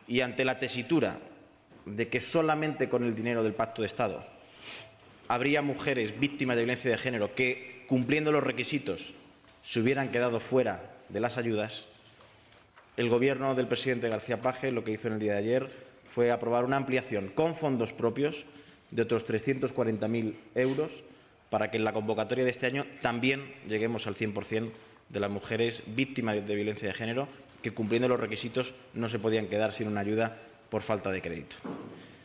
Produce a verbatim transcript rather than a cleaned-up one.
y ante la tesitura de que solamente con el dinero del Pacto de Estado habría mujeres víctimas de violencia de género que, cumpliendo los requisitos, se hubieran quedado fuera de las ayudas, el Gobierno del presidente García Paje lo que hizo en el día de ayer fue aprobar una ampliación con fondos propios de otros trescientos cuarenta mil euros para que en la convocatoria de este año también lleguemos al cien por cien de las mujeres víctimas de violencia de género que, cumpliendo los requisitos, no se podían quedar sin una ayuda por falta de crédito.